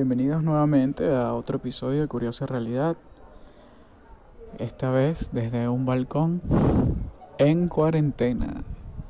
Bienvenidos nuevamente a otro episodio de Curiosa Realidad. Esta vez desde un balcón en cuarentena.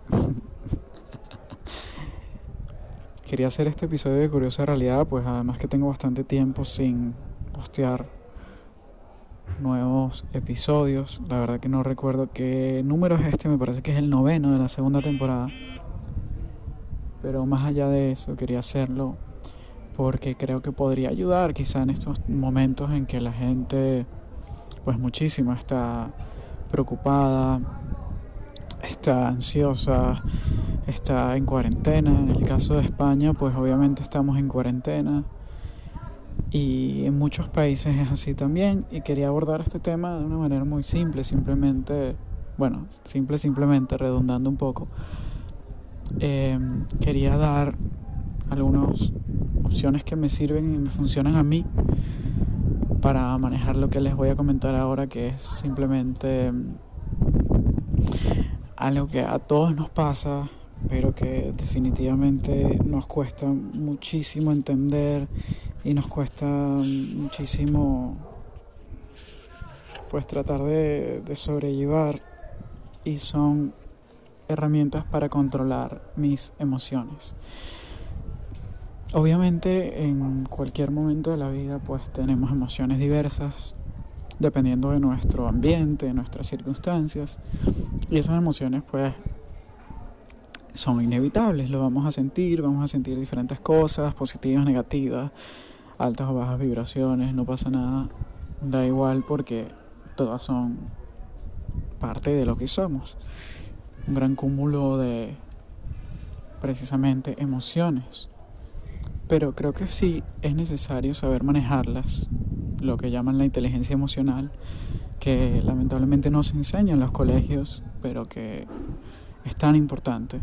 Quería hacer este episodio de Curiosa Realidad, pues además que tengo bastante tiempo sin postear nuevos episodios. La verdad que no recuerdo qué número es este, me parece que es el 9º de la segunda temporada. Pero más allá de eso, quería hacerlo porque creo que podría ayudar quizá en estos momentos en que la gente, pues muchísima, está preocupada, está ansiosa, está en cuarentena. En el caso de España, pues obviamente estamos en cuarentena y en muchos países es así también, y quería abordar este tema de una manera muy simple, simplemente redundando un poco. Quería dar algunas opciones que me sirven y me funcionan a mí para manejar lo que les voy a comentar ahora, que es simplemente algo que a todos nos pasa, pero que definitivamente nos cuesta muchísimo entender y nos cuesta muchísimo pues tratar de sobrellevar, y son herramientas para controlar mis emociones. Obviamente en cualquier momento de la vida pues tenemos emociones diversas dependiendo de nuestro ambiente, de nuestras circunstancias, y esas emociones pues son inevitables, lo vamos a sentir diferentes cosas, positivas, negativas, altas o bajas vibraciones, no pasa nada, da igual, porque todas son parte de lo que somos, un gran cúmulo de precisamente emociones. Pero creo que sí es necesario saber manejarlas, lo que llaman la inteligencia emocional, que lamentablemente no se enseña en los colegios, pero que es tan importante.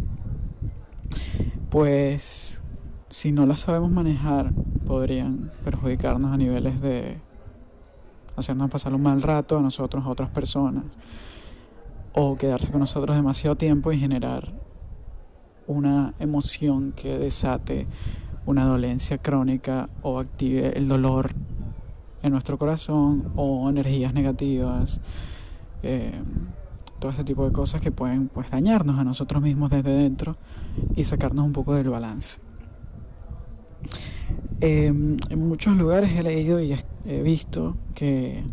Pues si no las sabemos manejar, podrían perjudicarnos a niveles de hacernos pasar un mal rato a nosotros, a otras personas, o quedarse con nosotros demasiado tiempo y generar una emoción que desate una dolencia crónica o active el dolor en nuestro corazón, o energías negativas, todo este tipo de cosas que pueden pues dañarnos a nosotros mismos desde dentro y sacarnos un poco del balance. En muchos lugares he leído y he visto que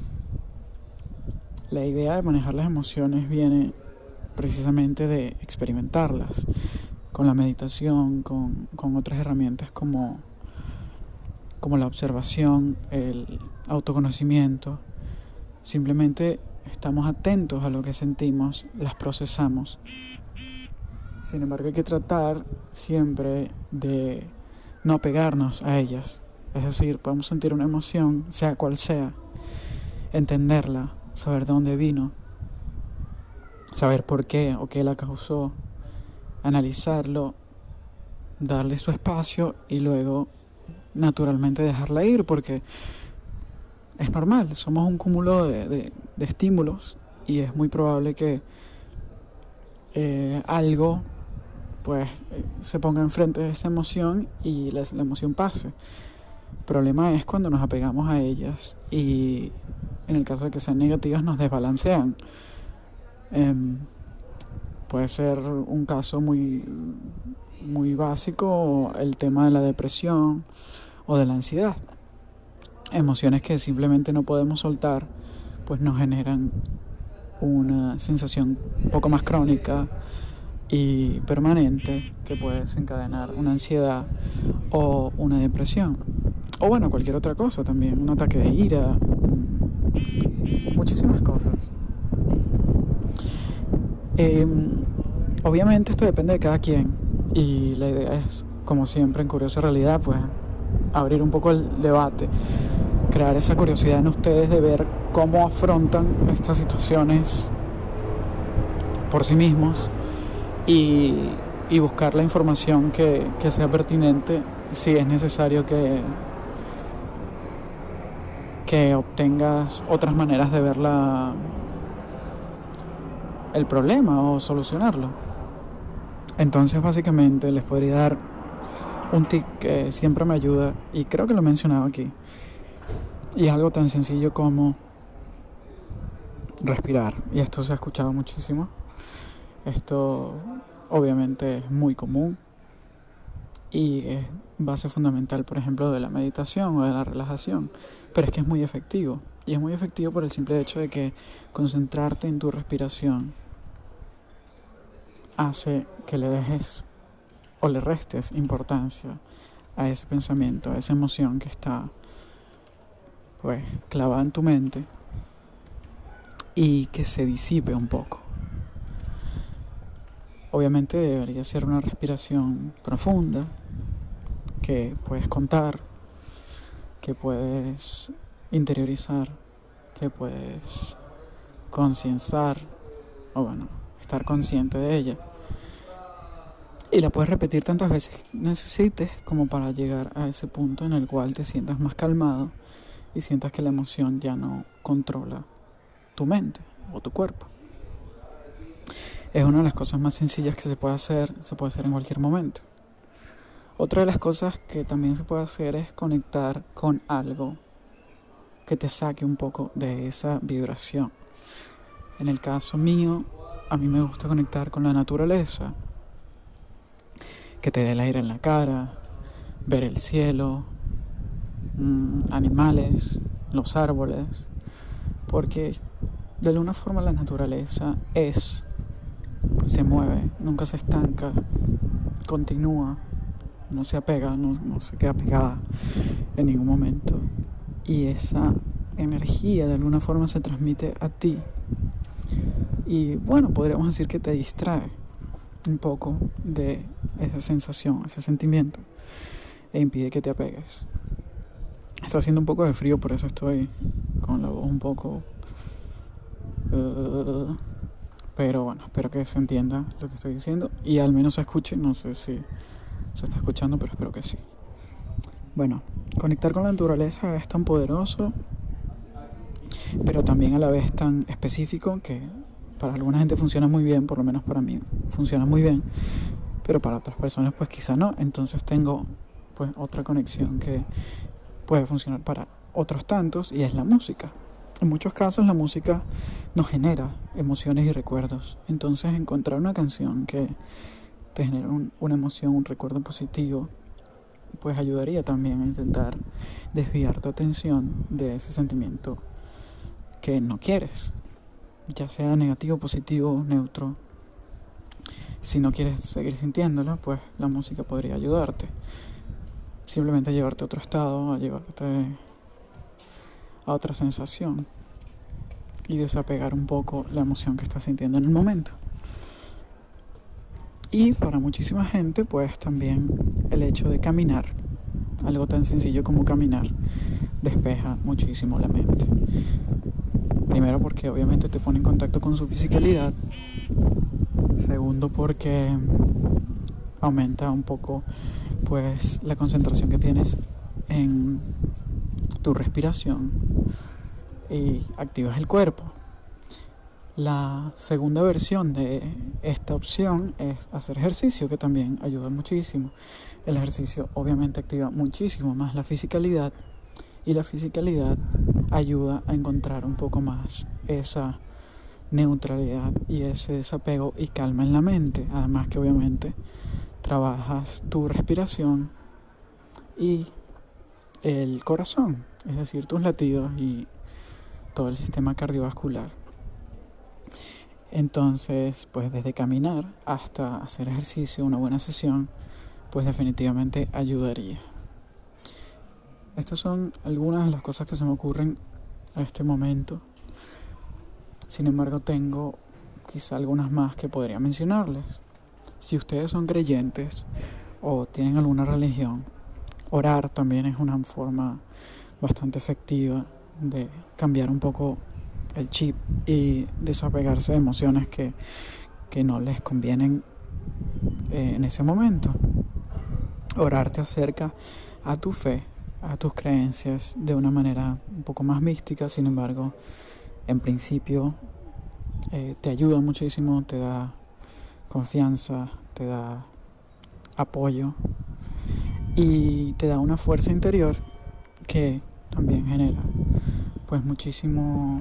la idea de manejar las emociones viene precisamente de experimentarlas con la meditación, con otras herramientas como la observación, el autoconocimiento. Simplemente estamos atentos a lo que sentimos, las procesamos. Sin embargo, hay que tratar siempre de no apegarnos a ellas. Es decir, podemos sentir una emoción, sea cual sea, entenderla, saber de dónde vino, saber por qué o qué la causó, analizarlo, darle su espacio y luego naturalmente dejarla ir, porque es normal, somos un cúmulo de estímulos y es muy probable que algo pues se ponga enfrente de esa emoción y la emoción pase. El problema es cuando nos apegamos a ellas y en el caso de que sean negativas nos desbalancean. Puede ser un caso muy básico el tema de la depresión o de la ansiedad. Emociones que simplemente no podemos soltar, pues nos generan una sensación un poco más crónica y permanente que puede desencadenar una ansiedad o una depresión, o bueno, cualquier otra cosa también, un ataque de ira, muchísimas cosas. Obviamente esto depende de cada quien, y la idea es, como siempre en Curiosa Realidad, pues abrir un poco el debate, crear esa curiosidad en ustedes de ver cómo afrontan estas situaciones por sí mismos y buscar la información que sea pertinente, si es necesario que obtengas otras maneras de ver el problema o solucionarlo. Entonces básicamente les podría dar un tip que siempre me ayuda, y creo que lo he mencionado aquí, y es algo tan sencillo como respirar. Y esto se ha escuchado muchísimo. Esto obviamente es muy común y es base fundamental, por ejemplo, de la meditación o de la relajación. Pero es que es muy efectivo. Y es muy efectivo por el simple hecho de que concentrarte en tu respiración hace que le dejes o le restes importancia a ese pensamiento, a esa emoción que está pues clavada en tu mente, y que se disipe un poco. Obviamente debería ser una respiración profunda que puedes contar, que puedes interiorizar, que puedes concienciar, o bueno, estar consciente de ella. Y la puedes repetir tantas veces necesites como para llegar a ese punto en el cual te sientas más calmado y sientas que la emoción ya no controla tu mente o tu cuerpo. Es una de las cosas más sencillas que se puede hacer en cualquier momento. Otra de las cosas que también se puede hacer es conectar con algo que te saque un poco de esa vibración. En el caso mío, a mí me gusta conectar con la naturaleza, que te dé el aire en la cara, ver el cielo, animales, los árboles, porque de alguna forma la naturaleza se mueve, nunca se estanca, continúa, no se apega, no se queda pegada en ningún momento. Y esa energía de alguna forma se transmite a ti. Y bueno, podríamos decir que te distrae un poco de esa sensación, ese sentimiento, e impide que te apegues. Está haciendo un poco de frío, por eso estoy con la voz un poco... pero bueno, espero que se entienda lo que estoy diciendo y al menos se escuche. No sé si se está escuchando, pero espero que sí. Bueno, conectar con la naturaleza es tan poderoso, pero también a la vez tan específico, que para alguna gente funciona muy bien, por lo menos para mí funciona muy bien, pero para otras personas pues quizá no. Entonces tengo pues otra conexión que puede funcionar para otros tantos, y es la música. En muchos casos la música nos genera emociones y recuerdos. Entonces encontrar una canción que te genere una emoción, un recuerdo positivo, pues ayudaría también a intentar desviar tu atención de ese sentimiento que no quieres, ya sea negativo, positivo, neutro. Si no quieres seguir sintiéndolo, pues la música podría ayudarte, simplemente a llevarte a otro estado, a llevarte a otra sensación y desapegar un poco la emoción que estás sintiendo en el momento. Y para muchísima gente, pues también el hecho de caminar, algo tan sencillo como caminar, despeja muchísimo la mente. Primero porque obviamente te pone en contacto con su fisicalidad. Segundo porque aumenta un poco pues la concentración que tienes en tu respiración y activas el cuerpo. La segunda versión de esta opción es hacer ejercicio, que también ayuda muchísimo. El ejercicio obviamente activa muchísimo más la fisicalidad, y la fisicalidad ayuda a encontrar un poco más esa neutralidad y ese desapego y calma en la mente. Además que obviamente trabajas tu respiración y el corazón, es decir, tus latidos y todo el sistema cardiovascular. Entonces, pues desde caminar hasta hacer ejercicio, una buena sesión, pues definitivamente ayudaría. Estas son algunas de las cosas que se me ocurren a este momento. Sin embargo, tengo quizá algunas más que podría mencionarles. Si ustedes son creyentes o tienen alguna religión, orar también es una forma bastante efectiva de cambiar un poco el chip y desapegarse de emociones que no les convienen en ese momento. Orar te acerca a tu fe, a tus creencias de una manera un poco más mística. Sin embargo, en principio te ayuda muchísimo, te da confianza, te da apoyo, y te da una fuerza interior que también genera pues muchísimo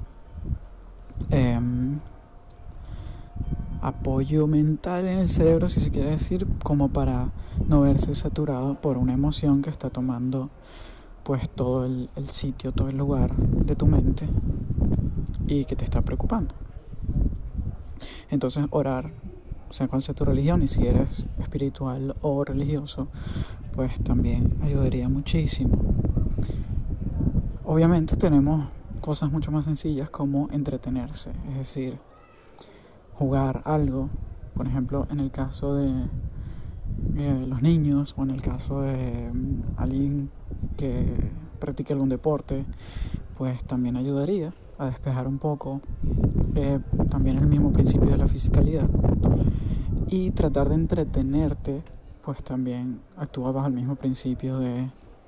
apoyo mental en el cerebro, si se quiere decir, como para no verse saturado por una emoción que está tomando pues todo el sitio, todo el lugar de tu mente y que te está preocupando. Entonces orar, sea cual sea tu religión, y si eres espiritual o religioso, pues también ayudaría muchísimo. Obviamente tenemos cosas mucho más sencillas como entretenerse, es decir, jugar algo, por ejemplo en el caso de los niños o en el caso de alguien que practique algún deporte, pues también ayudaría a despejar un poco, también el mismo principio de la fisicalidad, y tratar de entretenerte pues también actúa bajo el mismo principio de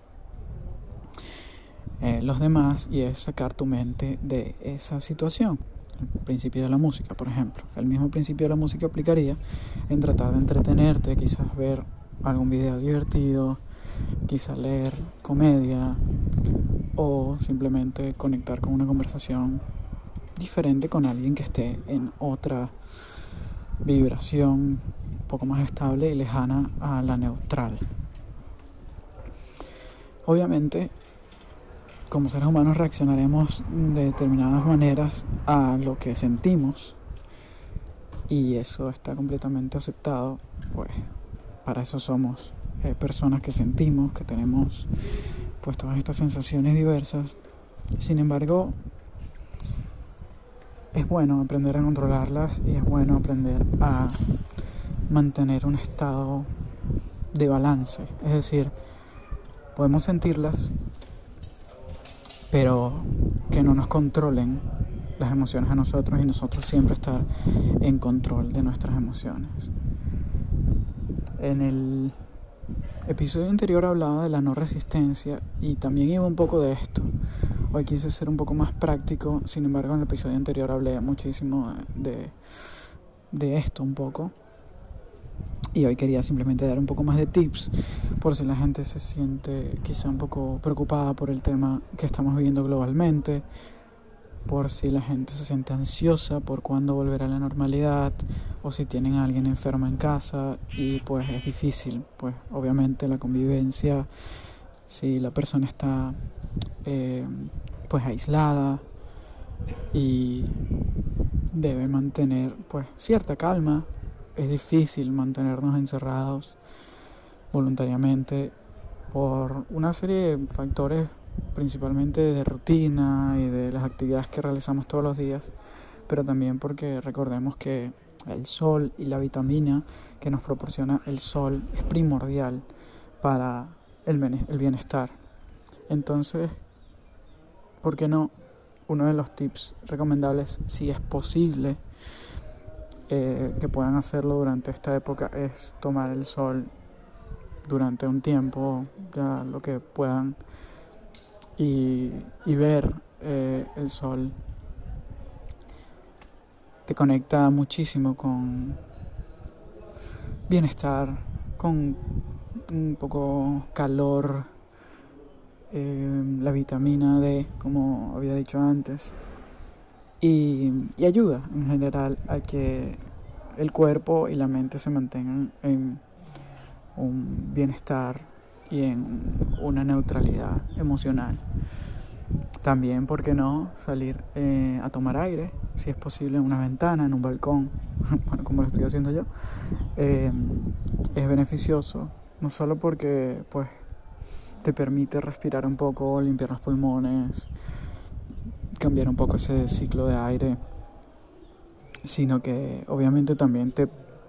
los demás, y es sacar tu mente de esa situación. El principio de la música, por ejemplo, el mismo principio de la música aplicaría en tratar de entretenerte, quizás ver algún video divertido, quizás leer comedia o simplemente conectar con una conversación diferente con alguien que esté en otra vibración un poco más estable y lejana a la neutral. Obviamente, como seres humanos reaccionaremos de determinadas maneras a lo que sentimos, y eso está completamente aceptado, pues para eso somos personas que sentimos, que tenemos pues todas estas sensaciones diversas. Sin embargo, es bueno aprender a controlarlas y es bueno aprender a mantener un estado de balance, es decir, podemos sentirlas, pero que no nos controlen las emociones a nosotros, y nosotros siempre estar en control de nuestras emociones. En el episodio anterior hablaba de la no resistencia y también iba un poco de esto. Hoy quise ser un poco más práctico, sin embargo en el episodio anterior hablé muchísimo de esto un poco. Y hoy quería simplemente dar un poco más de tips por si la gente se siente quizá un poco preocupada por el tema que estamos viviendo globalmente, por si la gente se siente ansiosa por cuándo volverá a la normalidad, o si tienen a alguien enfermo en casa y pues es difícil, pues obviamente la convivencia, si la persona está pues aislada y debe mantener pues cierta calma. Es difícil mantenernos encerrados voluntariamente por una serie de factores, principalmente de rutina y de las actividades que realizamos todos los días, pero también porque recordemos que el sol y la vitamina que nos proporciona el sol es primordial para el bienestar. Entonces, ¿por qué no? Uno de los tips recomendables, si es posible, que puedan hacerlo durante esta época, es tomar el sol durante un tiempo, ya lo que puedan, y ver el sol. Te conecta muchísimo con bienestar, con un poco calor, la vitamina D, como había dicho antes. Y ayuda en general a que el cuerpo y la mente se mantengan en un bienestar y en una neutralidad emocional. También, ¿por qué no salir a tomar aire? Si es posible, en una ventana, en un balcón, bueno, como lo estoy haciendo yo. Es beneficioso, no solo porque pues te permite respirar un poco, limpiar los pulmones, cambiar un poco ese ciclo de aire, sino que obviamente también te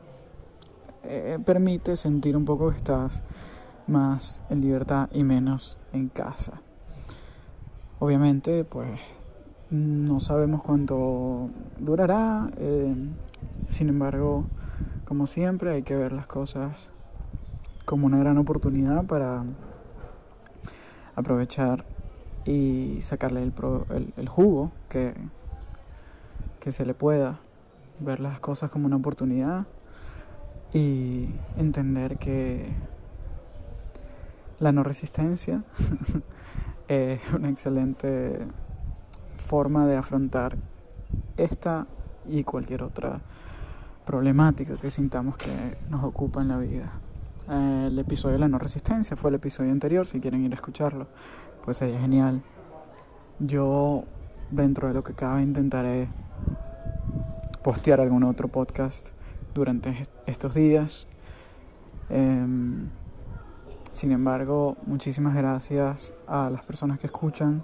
permite sentir un poco que estás más en libertad y menos en casa. Obviamente pues no sabemos cuánto durará, sin embargo, como siempre, hay que ver las cosas como una gran oportunidad para aprovechar y sacarle el jugo que se le pueda, ver las cosas como una oportunidad y entender que La no resistencia es una excelente forma de afrontar esta y cualquier otra problemática que sintamos que nos ocupa en la vida. El episodio de la no resistencia fue el episodio anterior. Si quieren ir a escucharlo, pues sería genial. Yo, dentro de lo que cabe, intentaré postear algún otro podcast durante estos días. Sin embargo, muchísimas gracias a las personas que escuchan.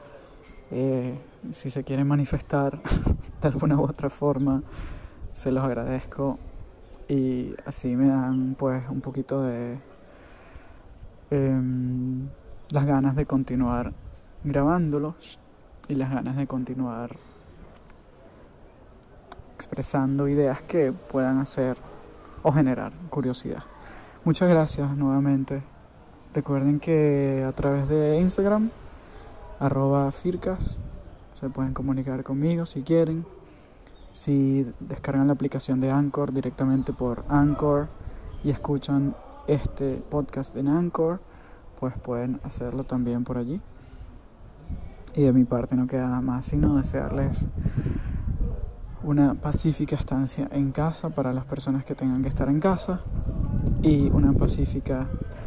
Si se quieren manifestar de alguna u otra forma, se los agradezco, y así me dan pues un poquito de las ganas de continuar grabándolos y las ganas de continuar expresando ideas que puedan hacer o generar curiosidad. Muchas gracias nuevamente. Recuerden que a través de Instagram @fircas se pueden comunicar conmigo si quieren. Si descargan la aplicación de Anchor directamente por Anchor y escuchan este podcast en Anchor, pues pueden hacerlo también por allí. Y de mi parte no queda nada más sino desearles una pacífica estancia en casa para las personas que tengan que estar en casa, y una pacífica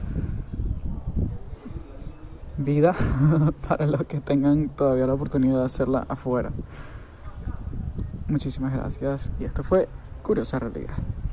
vida para los que tengan todavía la oportunidad de hacerla afuera. Muchísimas gracias, y esto fue Curiosa Realidad.